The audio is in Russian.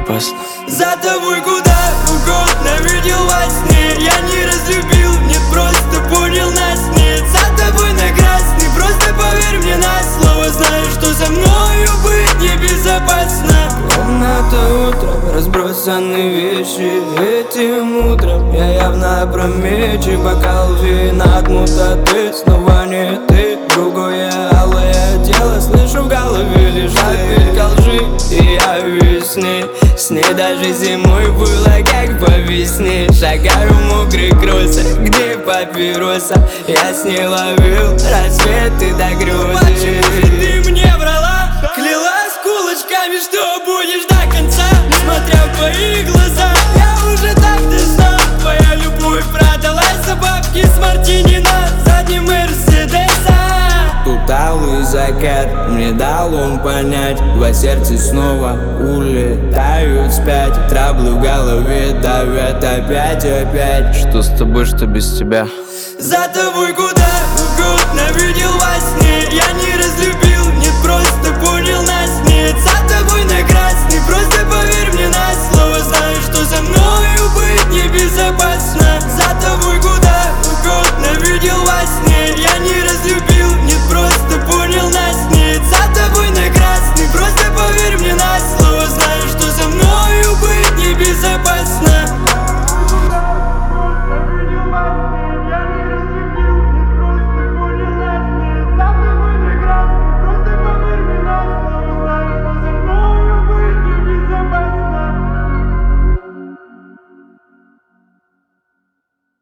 опасно. За тобой куда угодно видел во сне. Я не разлюбил, нет, просто понял нас нет. За тобой на красный, просто поверь мне на слово. Знаю, что со мною быть небезопасно. Комната утром, разбросаны вещи. Этим утром я явно опрометчив. Бокал вина отмута, ты снова не ты. Другое алое дело, слышу в голове лежат пелька лжи. И я весны, с ней даже зимой было как по весне. Шагаю в мокрых кроссах, где папироса. Я с ней ловил рассветы до грезы. Почему же ты мне врала? Клялась кулачками, что будешь до конца. Несмотря в твои глаза, я уже так-то знал. Твоя любовь продалась за бабки с мартини на заднем Мерседеса. Тут алый закат, мне дал он понять. Два сердца снова улетают вспять. Траблы в голове давят опять. Что с тобой, что без тебя? За тобой куда угодно видел во сне. Я не